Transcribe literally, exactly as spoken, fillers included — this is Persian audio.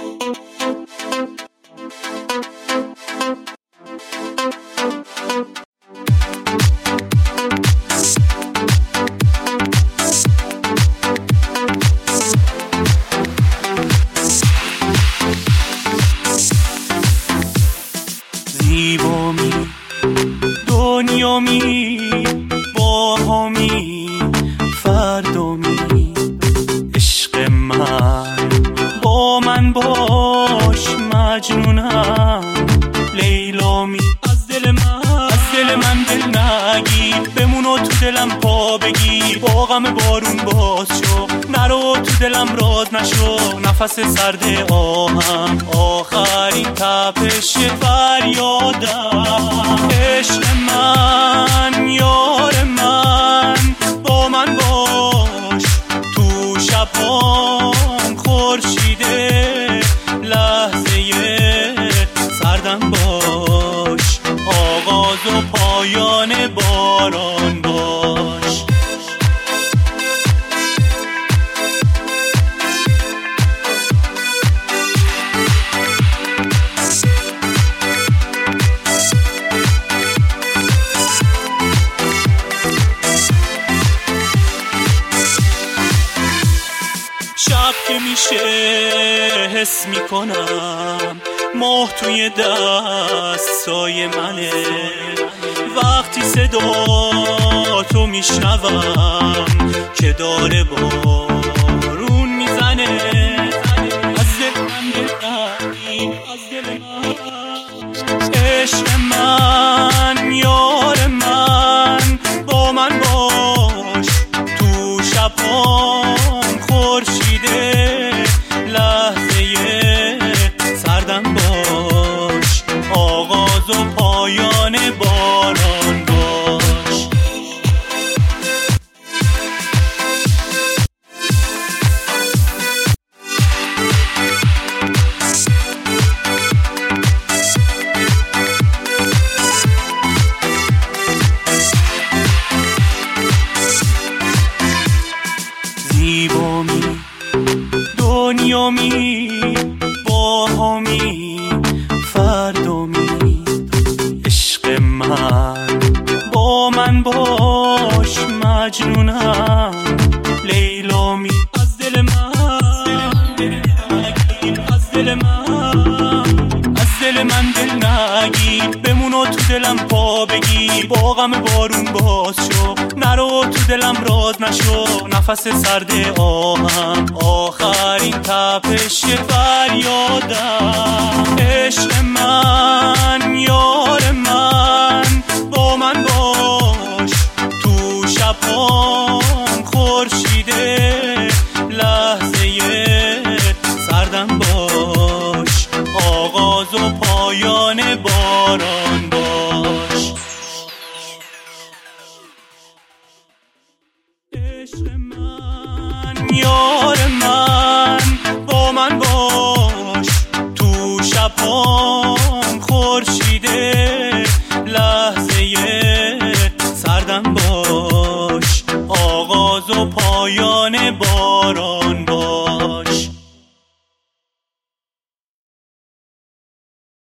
زیبا می دنیا می با همی فردا می عشق من با من باش مجنونم لیلا می از دل من از دل من دل نگیر بمون و تو دلم پا بگیر با غم بارون باز شو نرو تو دلم راز نشو نفس سرد آهم آخرین تپش فریادم عشق من یار من با من باش تو شبام خورشیده لحظه سردم باش آغاز و پایان باران باش شب که میشه حس میکنم ماه توی دست سایه منه وقتی صدا تو میشنوم که داره بارون میزنه از دل من دل از دل من عشق من یار من با من باش تو شبام خورشیده لحظه سردم باش آغاز و پایان باران باش زیبا می دنیا می با همی فردا می عشق من با من باش مجنونم لیلا می از دل من از دل من از دل من دل نگیر بمون و تو دلم پا بگیر با غم بارون باز شو نرو تو دلم راز نشو نفس سرد آهم آخرین تپش فریادم عشق من یار من با من باش تو شبام خورشیده لحظه سردم باش آغاز و پایان باران باش عشق من یار